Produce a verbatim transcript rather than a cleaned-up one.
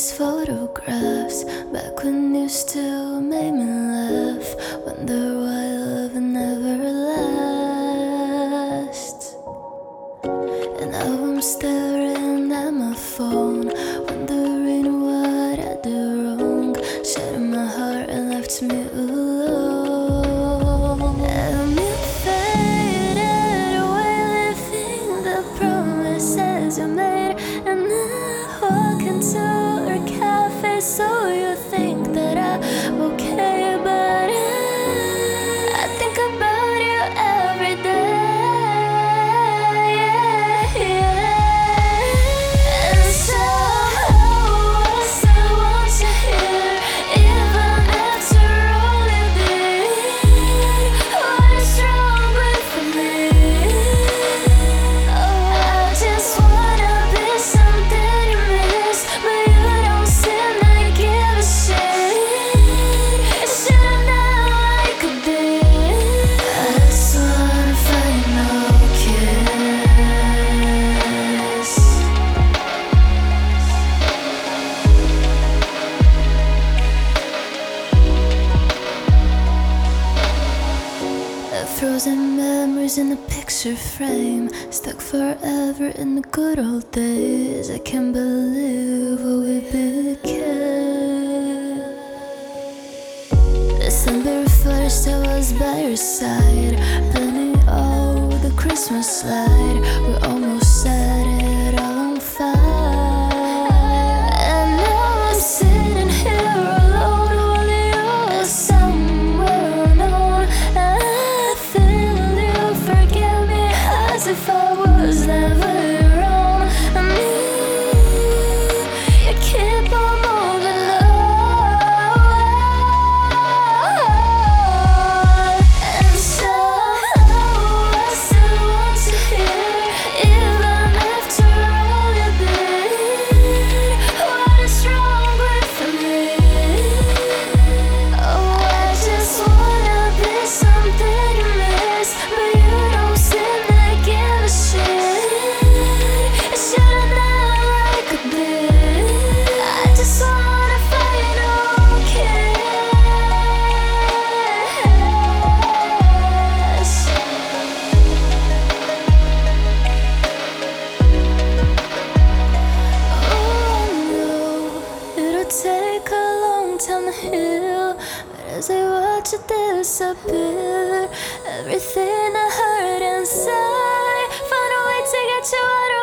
these photographs back when you still made me laugh. Wonder why love never lasts. And now I'm staring at my phone, wondering what I did wrong. Shattered my heart and left me alone. And you faded away, leaving the promises you made. And I walk into our cafe, so you think that I'm okay, but I, I think about you every day. Yeah. And somehow I still want you here, even after all you did. What is wrong with me? Oh, I just wanna be something you miss, but you don't seem to give a shit. You should've known I could be. I just wanna find no kiss. Frozen memories in a picture frame, stuck forever in the good old days. I can't believe what we became. December first, I was by your side, planning all the Christmas light. We almost set it all on fire, and now I'm sitting here alone, only you are somewhere unknown. And I feel you forgive me as if I was never wrong. And me, you keep on moving on. And somehow I still want you here, even after all you did. What is wrong with me? Oh, I just wanna be something you miss, but you don't seem to give a shit. You should've known I could be. I just wanna find no kiss. Oh no, it'll take a long time to heal, but as I watch it disappear, everything I heard inside, find a way to get you out of